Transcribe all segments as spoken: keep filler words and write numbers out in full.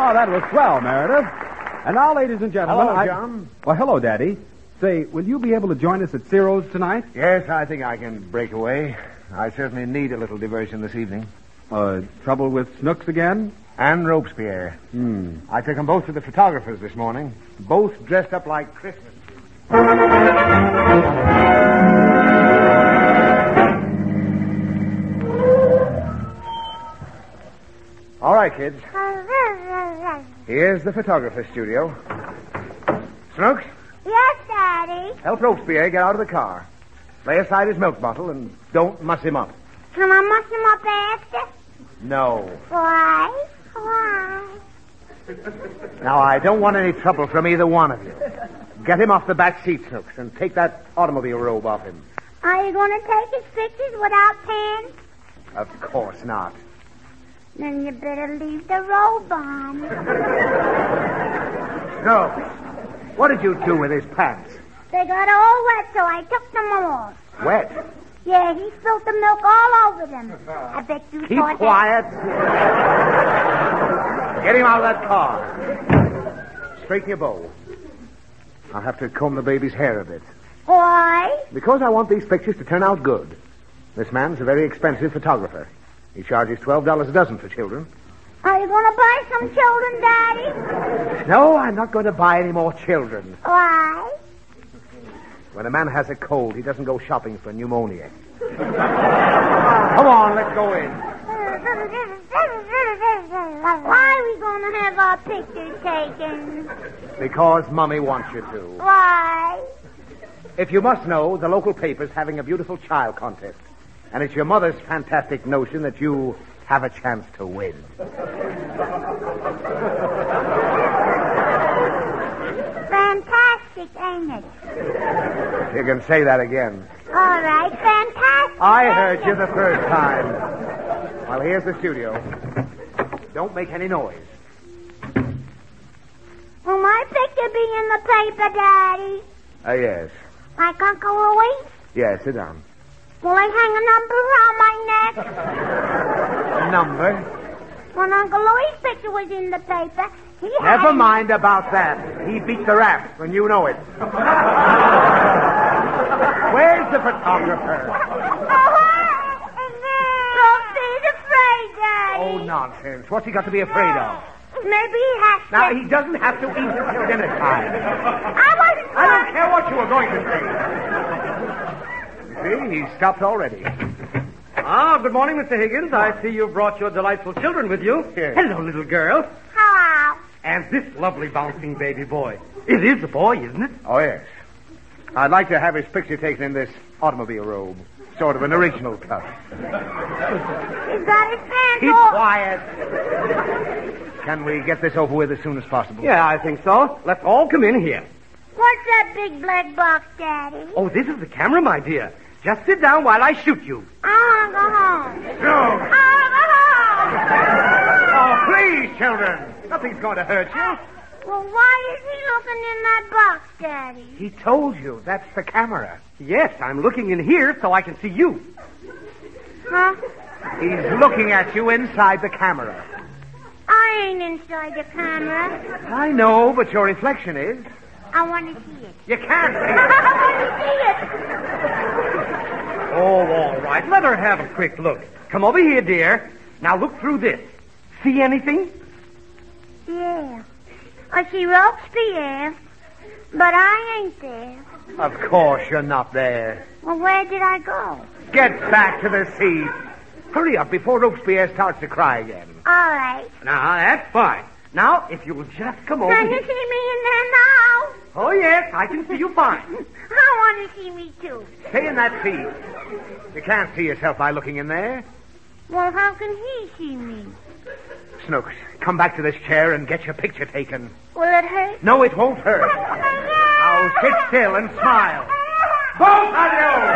Oh, that was swell, Meredith. And now, ladies and gentlemen... Hello, I... John. Well, hello, Daddy. Say, will you be able to join us at Ciro's tonight? Yes, I think I can break away. I certainly need a little diversion this evening. Uh, trouble with Snooks again? And Robespierre. Hmm. I took them both to the photographers this morning. Both dressed up like Christmas. All right, kids. Here's the photographer studio. Snooks, Yes, Daddy. help Robespierre get out of the car. Lay aside his milk bottle and don't muss him up. Can I muss him up after? No. Why? Why? Now, I don't want any trouble from either one of you. Get him off the back seat, Snooks, and take that automobile robe off him. Are you going to take his pictures without pants? Of course not. Then you better leave the robe on. Snooks, what did you do with his pants? They got all wet, so I took them off. Wet. Yeah, he spilled the milk all over them. I bet you Keep thought quiet. Get him out of that car. Straighten your bow. I'll have to comb the baby's hair a bit. that. Why? Because I want these pictures to turn out good. This man's a very expensive photographer. He charges twelve dollars a dozen for children. Are you going to buy some children, Daddy? No, I'm not going to buy any more children. Why? When a man has a cold, he doesn't go shopping for pneumonia. Come on, let's go in. Why are we going to have our pictures taken? Because Mummy wants you to. Why? If you must know, the local paper's having a beautiful child contest. And it's your mother's fantastic notion that you have a chance to win. Fantastic, ain't it? You can say that again. All right, fantastic. I ain't heard it? you the first time. Well, here's the studio. Don't make any noise. Will my picture be in the paper, Daddy? Ah, uh, yes. Like Uncle Louie? Yes, sit down. Will I hang a number around my neck? A number? When Uncle Louie's picture was in the paper, he had... Never mind about that. He beat the rap, and you know it. Where's the photographer? Don't be afraid, Daddy. Oh, nonsense. What's he got to be afraid of? Maybe he has to... Now, he doesn't have to eat until dinner time. I wasn't... I don't care what you were going to say. See, he's stopped already. Ah, good morning, Mister Higgins. I see you've brought your delightful children with you. Yes. Hello, little girl. Hello. And this lovely bouncing baby boy. It is a boy, isn't it? Oh, yes. I'd like to have his picture taken in this automobile robe. Sort of an original cut. He's got his pants Keep off. quiet. Can we get this over with as soon as possible? Yeah, I think so. Let's all come in here. What's that big black box, Daddy? Oh, this is the camera, my dear. Just sit down while I shoot you. I want to go home. No. I Oh, please, children. Nothing's going to hurt you. want to go home. Well, why is he looking in that box, Daddy? He told you. That's the camera. Yes, I'm looking in here so I can see you. Huh? He's looking at you inside the camera. I ain't inside the camera. I know, but your reflection is. I want to see it. You can't see it. I want to see it. Oh, all right. Let her have a quick look. Come over here, dear. Now look through this. See anything? Yeah. I see Robespierre, but I ain't there. Of course you're not there. Well, where did I go? Get back to the seat. Hurry up before Robespierre starts to cry again. All right. Now, that's fine. Now, if you'll just come over Can you here. see me in there now? Oh, yes, I can see you fine. I want to see me, too. Stay in that seat. You can't see yourself by looking in there. Well, how can he see me? Snooks, come back to this chair and get your picture taken. Will it hurt? No, it won't hurt. Now sit still and smile. Both of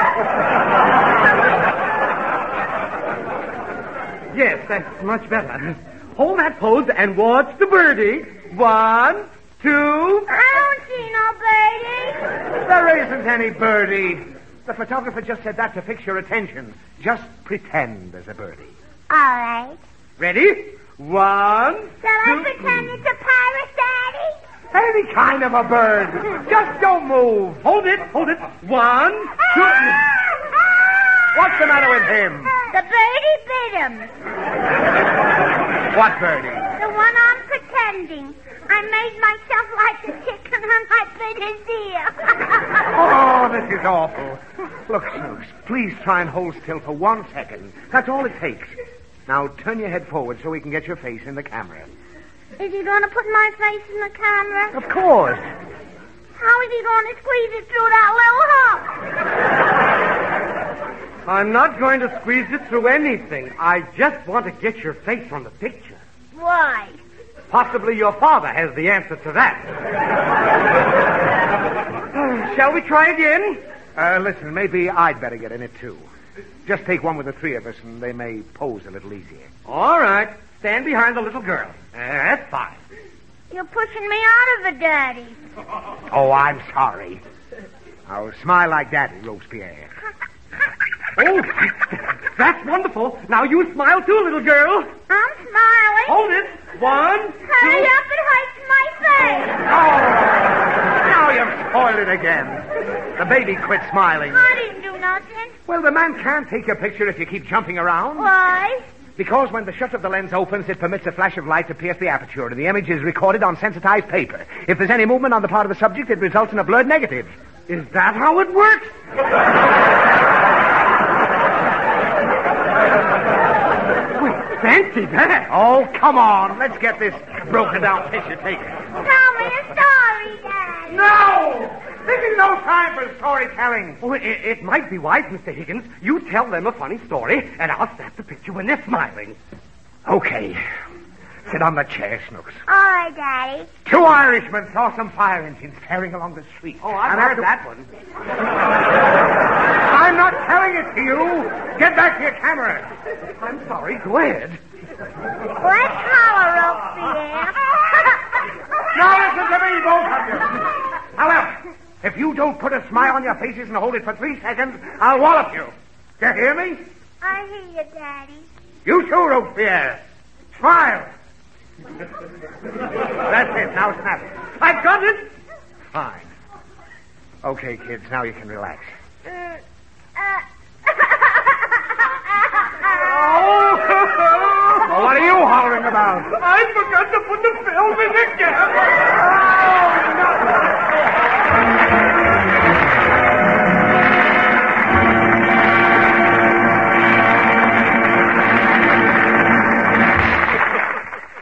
you! Yes, that's much better. Hold that pose and watch the birdie. One, two... I don't see no birdie. There isn't any birdie. The photographer just said that to fix your attention. Just pretend there's a birdie. All right. Ready? One. Shall I pretend it's a parrot, Daddy? Any kind of a bird. Just don't move. Hold it, hold it. One, two. What's the matter with him? The birdie bit him. What birdie? The one I'm pretending. I made myself like a chicken and I bit his ear. Oh, this is awful. Look, Snooks, please try and hold still for one second. That's all it takes. Now, turn your head forward so we can get your face in the camera. Is he going to put my face in the camera? Of course. How is he going to squeeze it through that little hole? I'm not going to squeeze it through anything. I just want to get your face on the picture. Why? Possibly your father has the answer to that. uh, shall we try again? Uh, listen, maybe I'd better get in it, too. Just take one with the three of us, and they may pose a little easier. All right. Stand behind the little girl. Uh, that's fine. You're pushing me out of it, Daddy. Oh, I'm sorry. Now, smile like Daddy, Robespierre. Oh, that's wonderful. Now you smile too, little girl. I'm smiling. Hold it. One, Hurry two. up, it hurts my face. Oh, now you've spoiled it again. The baby quit smiling. I didn't do nothing. Well, the man can't take your picture if you keep jumping around. Why? Because when the shutter of the lens opens, it permits a flash of light to pierce the aperture, and the image is recorded on sensitized paper. If there's any movement on the part of the subject, it results in a blurred negative. Is that how it works? Well, fancy that. Oh, come on. Let's get this broken down picture taken. Tell me a story, Daddy. No! This is no time for storytelling. Oh, it, it might be wise, Mister Higgins. You tell them a funny story, and I'll snap the picture when they're smiling. Okay. Sit on the chair, Snooks. All right, Daddy. Two Irishmen saw some fire engines tearing along the street. Oh, I've And heard after- that one. I'm not telling it to you. Get back to your camera. I'm sorry. Go ahead. Let's holler, Robespierre. Now listen to me, both of you. However, if you don't put a smile on your faces and hold it for three seconds, I'll wallop you. Do you hear me? I hear you, Daddy. You too, Robespierre. Smile. That's it. Now snap it. I've got it. Fine. Okay, kids, now you can relax. Uh, uh. Well, what are you hollering about? I forgot to put the film in the camera.